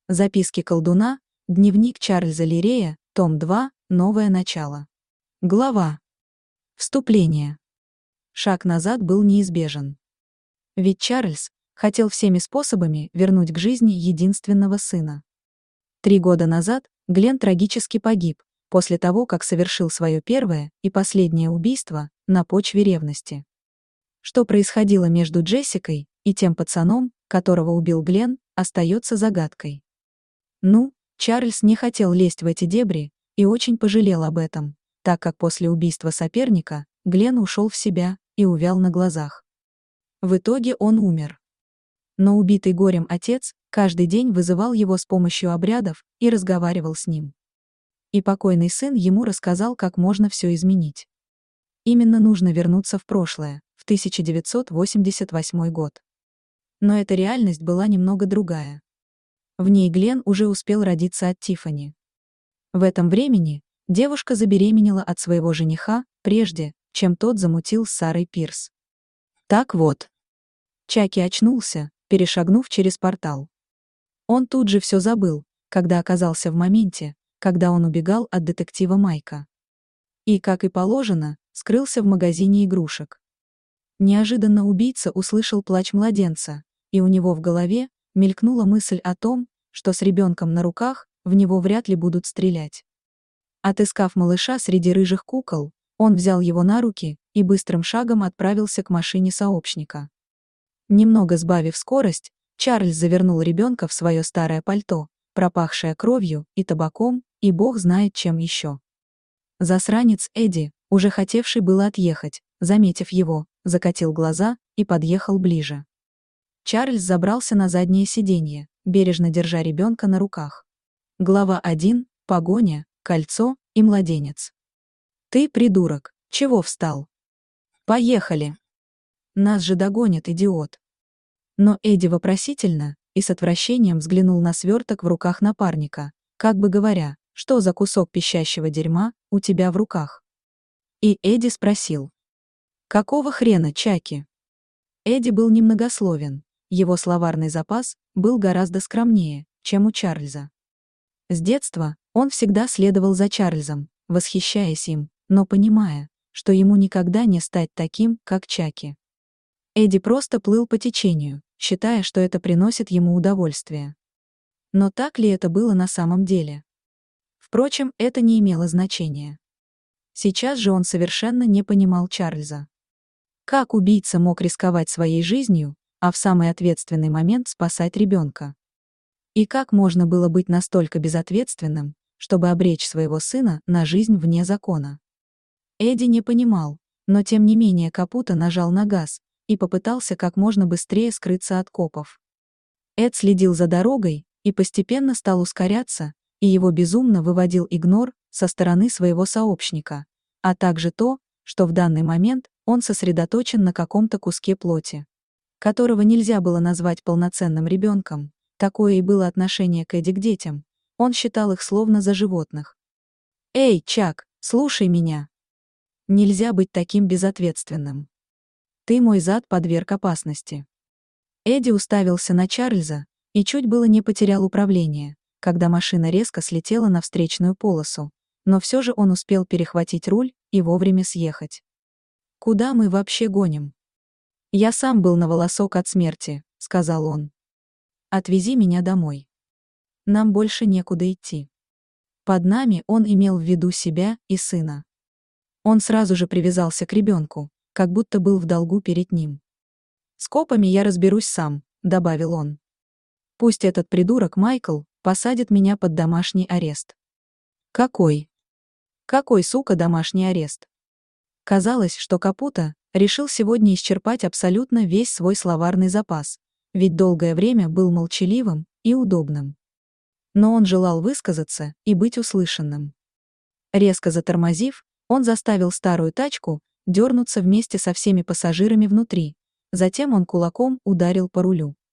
Записки колдуна, дневник Чарльза Лирея, том 2, новое начало. Глава. Вступление. Шаг назад был неизбежен. Ведь Чарльз хотел всеми способами вернуть к жизни единственного сына. 3 года назад Глен трагически погиб, после того, как совершил свое первое и последнее убийство на почве ревности. Что происходило между Джессикой и тем пацаном, которого убил Глен, остается загадкой. Чарльз не хотел лезть в эти дебри и очень пожалел об этом, так как после убийства соперника Глен ушел в себя и увял на глазах. В итоге он умер. Но убитый горем отец каждый день вызывал его с помощью обрядов и разговаривал с ним. И покойный сын ему рассказал, как можно все изменить. Именно нужно вернуться в прошлое, в 1988 год. Но эта реальность была немного другая. В ней Глен уже успел родиться от Тиффани. В этом времени девушка забеременела от своего жениха, прежде чем тот замутил с Сарой Пирс. Так вот. Чаки очнулся, перешагнув через портал. Он тут же все забыл, когда оказался в моменте, когда он убегал от детектива Майка. И, как и положено, скрылся в магазине игрушек. Неожиданно убийца услышал плач младенца, и у него в голове мелькнула мысль о том, что с ребенком на руках в него вряд ли будут стрелять. Отыскав малыша среди рыжих кукол, он взял его на руки и быстрым шагом отправился к машине сообщника. Немного сбавив скорость, Чарльз завернул ребенка в свое старое пальто, пропахшее кровью и табаком, и бог знает чем еще. Засранец Эдди, уже хотевший было отъехать, заметив его, закатил глаза и подъехал ближе. Чарльз забрался на заднее сиденье, бережно держа ребенка на руках. Глава 1. Погоня, кольцо и младенец. «Ты, придурок, чего встал? Поехали! Нас же догонит, идиот!» Но Эдди вопросительно и с отвращением взглянул на сверток в руках напарника, как бы говоря, что за кусок пищащего дерьма у тебя в руках. И Эдди спросил: «Какого хрена, Чаки?» Эдди был немногословен, его словарный запас был гораздо скромнее, чем у Чарльза. С детства он всегда следовал за Чарльзом, восхищаясь им, но понимая, что ему никогда не стать таким, как Чаки. Эдди просто плыл по течению, считая, что это приносит ему удовольствие. Но так ли это было на самом деле? Впрочем, это не имело значения. Сейчас же он совершенно не понимал Чарльза. Как убийца мог рисковать своей жизнью, а в самый ответственный момент спасать ребенка? И как можно было быть настолько безответственным, чтобы обречь своего сына на жизнь вне закона? Эдди не понимал, но тем не менее Капуто нажал на газ и попытался как можно быстрее скрыться от копов. Эд следил за дорогой и постепенно стал ускоряться, и его безумно выводил игнор со стороны своего сообщника, а также то, что в данный момент он сосредоточен на каком-то куске плоти, которого нельзя было назвать полноценным ребенком. Такое и было отношение к Эдди к детям, он считал их словно за животных. «Эй, Чак, слушай меня! Нельзя быть таким безответственным. Ты мой зад подверг опасности». Эдди уставился на Чарльза и чуть было не потерял управление, когда машина резко слетела на встречную полосу, но все же он успел перехватить руль и вовремя съехать. «Куда мы вообще гоним?» «Я сам был на волосок от смерти», — сказал он. «Отвези меня домой. Нам больше некуда идти». Под нами он имел в виду себя и сына. Он сразу же привязался к ребенку, как будто был в долгу перед ним. «С копами я разберусь сам», — добавил он. «Пусть этот придурок Майкл посадит меня под домашний арест». «Какой? Какой, сука, домашний арест?» Казалось, что Капуто решил сегодня исчерпать абсолютно весь свой словарный запас, ведь долгое время был молчаливым и удобным. Но он желал высказаться и быть услышанным. Резко затормозив, он заставил старую тачку дернуться вместе со всеми пассажирами внутри, затем он кулаком ударил по рулю.